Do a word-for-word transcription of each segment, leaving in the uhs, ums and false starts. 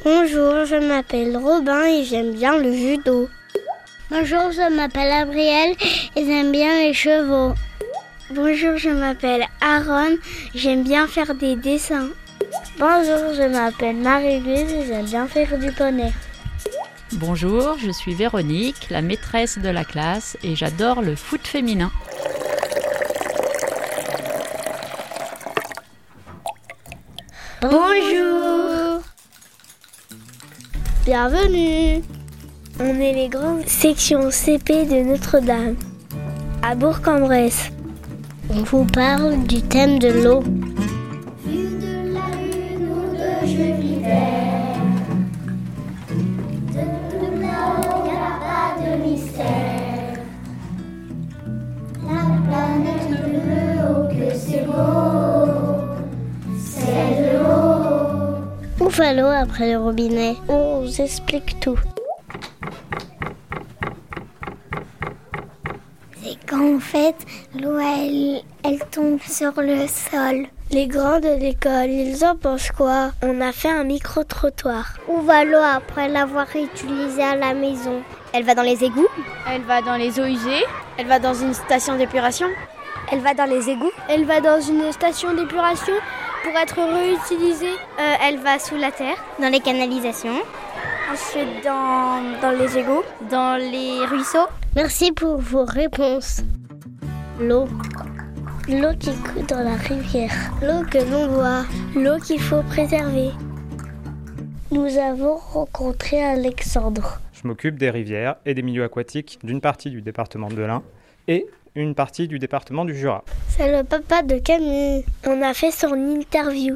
Bonjour, je m'appelle Robin et j'aime bien le judo. Bonjour, je m'appelle Gabrielle et j'aime bien les chevaux. Bonjour, je m'appelle Aaron, j'aime bien faire des dessins. Bonjour, je m'appelle Marie-Louise et j'aime bien faire du poney. Bonjour, je suis Véronique, la maîtresse de la classe et j'adore le foot féminin. Bonjour. Bienvenue. On est les grandes sections C P de Notre-Dame, à Bourg-en-Bresse. On vous parle du thème de l'eau. Vue de la lune ou de Jupiter, de là-haut, y a pas de mystère. La planète bleue, oh que c'est beau, c'est de l'eau. Où va l'eau après le robinet? On vous explique tout. C'est quand en fait l'eau elle, elle tombe sur le sol. Les grands de l'école, ils en pensent quoi? On a fait un micro-trottoir. Où va l'eau après l'avoir utilisée à la maison? Elle va dans les égouts. Elle va dans les eaux usées. Elle va dans une station d'épuration. Elle va dans les égouts. Elle va dans une station d'épuration pour être réutilisée. Euh, elle va sous la terre, dans les canalisations. Ensuite dans, dans les égouts, dans les ruisseaux. Merci pour vos réponses. L'eau. L'eau qui coule dans la rivière. L'eau que l'on boit. L'eau qu'il faut préserver. Nous avons rencontré Alexandre. Je m'occupe des rivières et des milieux aquatiques d'une partie du département de l'Ain et une partie du département du Jura. C'est le papa de Camille. On a fait son interview.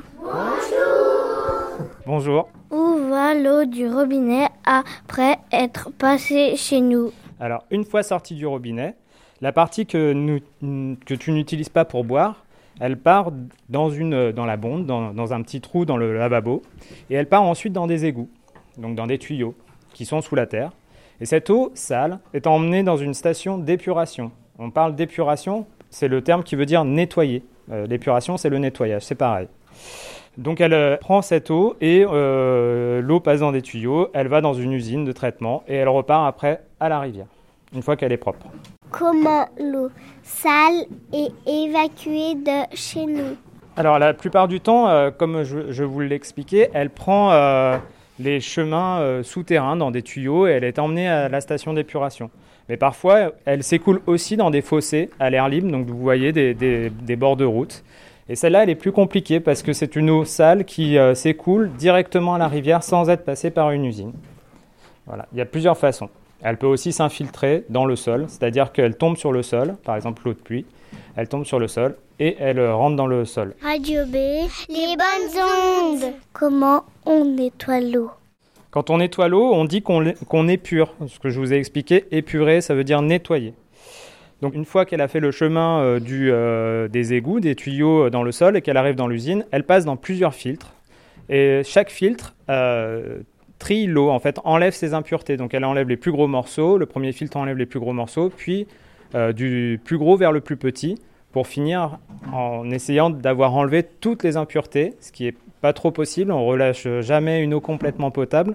Bonjour. Bonjour. Où va l'eau du robinet après être passée chez nous? Alors, une fois sortie du robinet, la partie que, nous, que tu n'utilises pas pour boire, elle part dans, une, dans la bonde, dans, dans un petit trou dans le lavabo, et elle part ensuite dans des égouts, donc dans des tuyaux qui sont sous la terre. Et cette eau sale est emmenée dans une station d'épuration. On parle d'épuration, c'est le terme qui veut dire nettoyer. Euh, l'épuration, c'est le nettoyage, c'est pareil. Donc elle euh, prend cette eau et euh, l'eau passe dans des tuyaux, elle va dans une usine de traitement et elle repart après à la rivière, une fois qu'elle est propre. Comment l'eau sale est évacuée de chez nous? Alors la plupart du temps, euh, comme je, je vous l'ai expliqué, elle prend euh, les chemins euh, souterrains dans des tuyaux et elle est emmenée à la station d'épuration. Mais parfois, elle s'écoule aussi dans des fossés à l'air libre, donc vous voyez des, des, des bords de route. Et celle-là, elle est plus compliquée parce que c'est une eau sale qui euh, s'écoule directement à la rivière sans être passée par une usine. Voilà, il y a plusieurs façons. Elle peut aussi s'infiltrer dans le sol, c'est-à-dire qu'elle tombe sur le sol, par exemple l'eau de pluie, elle tombe sur le sol et elle euh, rentre dans le sol. Radio B, les bonnes ondes. Comment on nettoie l'eau? Quand on nettoie l'eau, on dit qu'on, qu'on épure. Ce que je vous ai expliqué, épurer, ça veut dire nettoyer. Donc une fois qu'elle a fait le chemin euh, du, euh, des égouts, des tuyaux dans le sol et qu'elle arrive dans l'usine, elle passe dans plusieurs filtres. Et chaque filtre euh, trie l'eau, en fait, enlève ses impuretés. Donc elle enlève les plus gros morceaux, le premier filtre enlève les plus gros morceaux, puis euh, du plus gros vers le plus petit, pour finir en essayant d'avoir enlevé toutes les impuretés, ce qui est pas trop possible, on relâche jamais une eau complètement potable,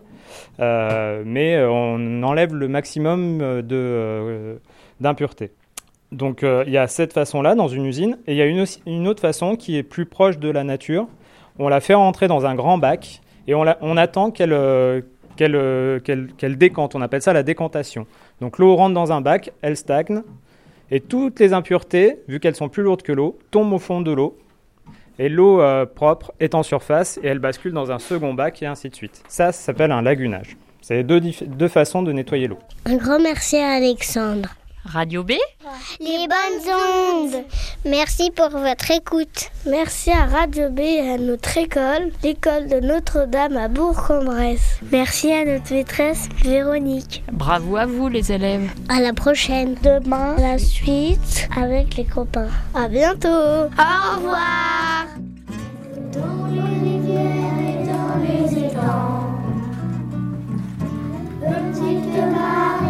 euh, mais on enlève le maximum de, euh, d'impuretés. Donc euh, il y a cette façon-là dans une usine, et il y a une, une autre façon qui est plus proche de la nature. On la fait rentrer dans un grand bac, et on, la, on attend qu'elle, euh, qu'elle, euh, qu'elle, qu'elle décante, on appelle ça la décantation. Donc l'eau rentre dans un bac, elle stagne, et toutes les impuretés, vu qu'elles sont plus lourdes que l'eau, tombent au fond de l'eau. Et l'eau euh, propre est en surface et elle bascule dans un second bac et ainsi de suite. Ça, ça s'appelle un lagunage. C'est deux, dif- deux façons de nettoyer l'eau. Un grand merci à Alexandre. Radio B, les bonnes ondes. Merci pour votre écoute. Merci à Radio B et à notre école, l'école de Notre-Dame à Bourg-en-Bresse. Merci à notre maîtresse Véronique. bravo à vous les élèves. À la prochaine. Demain, La suite avec les copains. à bientôt. Au revoir. Dans les rivières et dans les étangs, petite Marie.